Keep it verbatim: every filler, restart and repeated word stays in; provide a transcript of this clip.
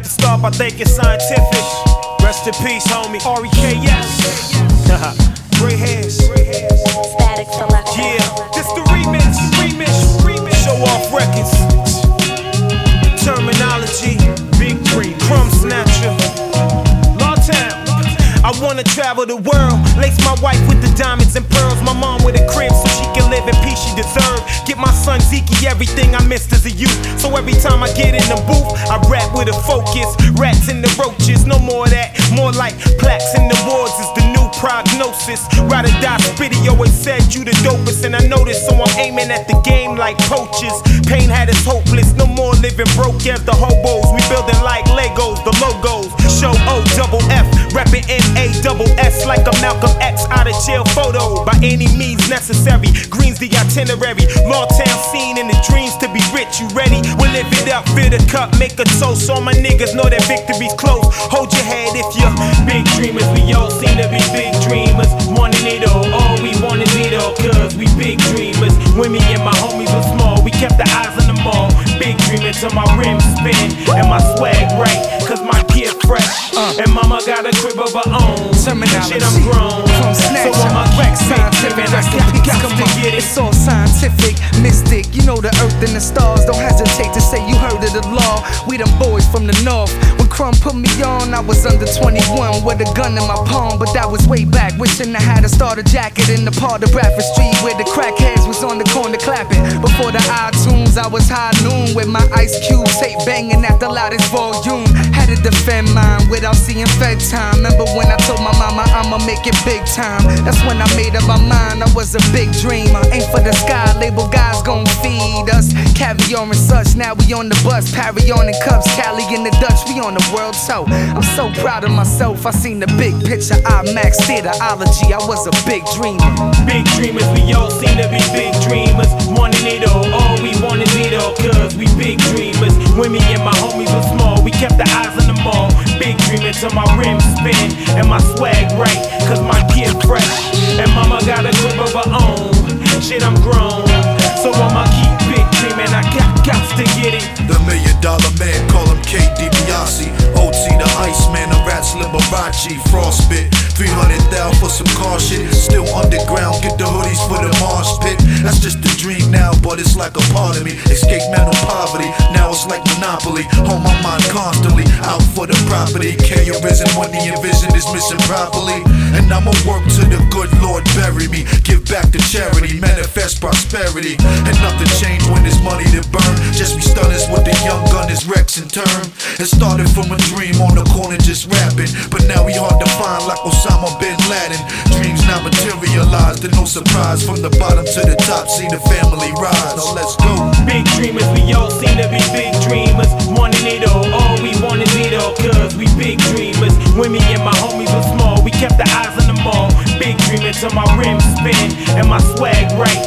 to start by thanking Scientific. Rest in peace, homie. R E K S. Gray hairs. Static Selection. Yeah, this the remix. Remix. Remix. Show off records. Terminology. Big Dream. Crumb Snatcher. Lawtown. I wanna travel the world. Lace my wife with the diamonds and pearls. My mom with a crib so she can live in peace she deserve. Get my son Zeke everything I missed as a youth. So every time I get in the booth, I rap with a focus. Rats and the roaches, no more of that. More like plaques in the wards is the new prognosis. Ride or die, Spitty always said you the dopest. And I noticed, so I'm aiming at the game like coaches. Pain had us hopeless, no more living broke as the hobos. We building like Legos, the logos. Show O double F, rapping N A double S like a Malcolm X out of jail photo. By any means necessary, green's the itinerary. Lawtown scene in the dreams to be rich. You ready? We'll live it up, fill the cup, make a toast. All my niggas know that victory's close. Hold your head if you're big dreamers. We all seem to be big dreamers. Wanting it all, all we want is it all. Cause we big dreamers. When me and my homies were small, we kept the eyes on the mall. Big dreaming till my rims spin and my swag right. Cause my kid fresh uh. and mama got a crib of her own. Shit, I'm grown, so I'm a wreck scientific. I got, got to get it. It's all scientific, mystic. You know the earth and the stars. Don't hesitate to say you heard of the law. We them boys from the north. When Crumb put me on, I was under twenty-one with a gun in my palm, but that was way back. Wishing I had a starter jacket in the part of Bradford Street where the crackheads was on the corner clapping. Before the iTunes, I was high noon with my Ice Cube tape banging at the loudest volume. Had to defend mine without seeing Fed time. Remember when I told my mama I'ma make it big time? That's when I made up my mind I was a big dreamer. Ain't for the sky, label guys gon' feed us caviar and such. Now we on the bus, Parry on in cups, Cali in the Dutch, we on the world tour. I'm so proud of myself, I seen the big picture, IMAX theaterology, I was a big dreamer. Big dreamers, we all seem to be big dreamers. Wanting it all, all we want is it all. Cause we big dreamers. When me and my homies were small, we kept the eyes on the mall. Big dreaming till my rims spin and my swag right. Cause my kid fresh and mama got a crib of her own. Shit, I'm grown, so I'ma keep big dreaming. I got, got to get it. The million dollar man, call him K D Biasi. O T the Iceman, a Rats Liberace. Frostbit, three hundred thousand for some car shit. Still underground, get the hoodies for the Mars pit. That's just a dream now, but it's like a part of me. Escape mental poverty, now it's like Monopoly. On my mind constantly, out for the property. K arisen when the envision is missing properly. And I'ma work to the good Lord bury me. Give back to charity, manifest prosperity. And nothing changed when there's money to burn. Just be stunners with the young gun is Rex in turn. It started from a dream on the corner just rapping, but now we hard to find like Osama bin Laden. Dreams now materialized, and no surprise. From the bottom to the top, see the family rise. Now let's go. Big dreamers, we all seem to be big dreamers. Wanting it all, all we want is it all. Cause we big dreamers. When me and my homies were small, we kept the eyes on the mall. Big dreaming till my rims spin and my swag right.